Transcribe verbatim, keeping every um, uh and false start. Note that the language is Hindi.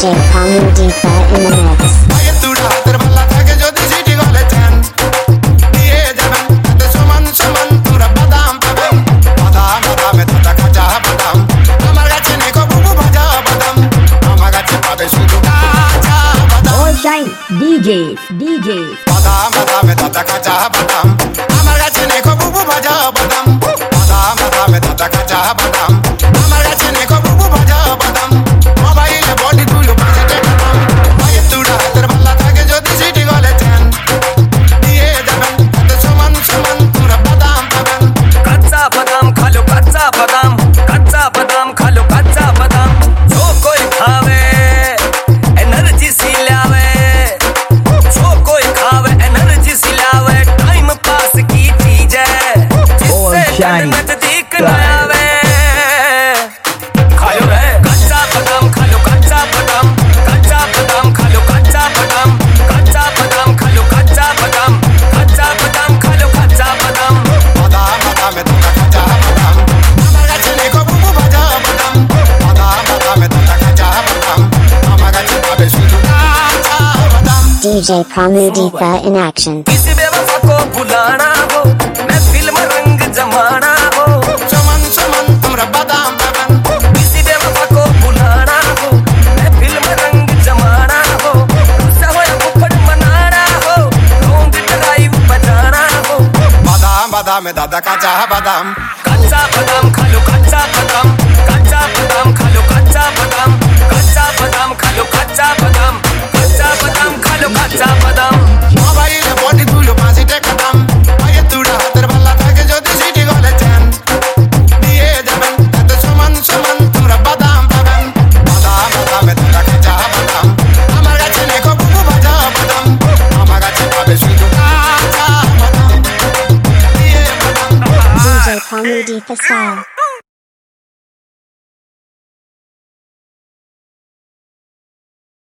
D J Pamudipa in the mix. All time D Js, D Js. Badam badam tata kacha badam. Amar gache neko bubu bhaja badam. Badam badam tata kacha badam. Amar gache neko bubu bhaja badam. Mobile body tulo bajete badam. Baye tuda hater balla thake jodi city gole chen. Diye jaban ate suman suman tura badam badam. Kacha badam khalo kacha badam. Kacha badam khalo kacha badam. Jo koi khave energy si lawe. Jo koi khave energy si lawe. Time pass ki cheez hai. Jisse tan mein nazik na aave. Khalo re kacha badam khalo kacha badam. Kacha badam khalo kacha badam. Kacha badam khalo kacha badam. Kacha badam khalo kacha badam. Badam badam tata kacha badam. Amar gache neko bubu bhaja badam. Badam badam tata kacha badam. Amar gache babe sudu kacha badam. D J Pamudipa in action. किसी बेवफा को बुलाना हो मैं फिल्म रंग जमाना हो Suman suman tura badam badam. किसी बेवफा को बुलाना हो मैं फिल्म रंग जमाना हो गुस्सा हो या फुफड़ मनाना हो लॉन्ग ड्राइव बजाना हो Badam badam dada kacha badam. कच्चा बादाम खालो कच्चा बादाम कच्चा बादाम खालो कच्चा बादाम कच्चा बादाम खालो कच्चा बादाम कच्चा बादाम खालो कच्चा बादाम Mobile body tulo bajete badam. Baye tuda hater balla thake jodi city gole chen. Diye jaban ate suman suman tura badam badam. Badam badam tata kacha badam. Amar gache neko bubu bhaja badam. Amar gache babe sudu kacha badam. Diye badam. D J Pamudipa style.